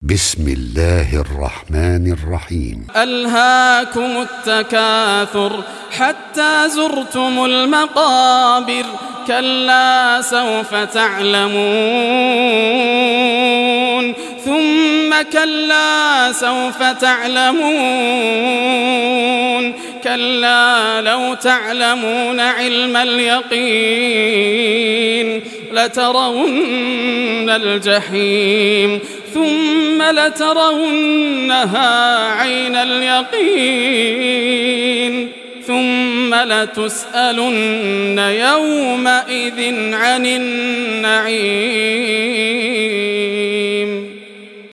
بسم الله الرحمن الرحيم. ألهاكم التكاثر حتى زرتم المقابر كلا سوف تعلمون ثم كلا سوف تعلمون كلا لو تعلمون علم اليقين لترون الجحيم ثم لترونها عين اليقين ثم لتسألن يومئذ عن النعيم.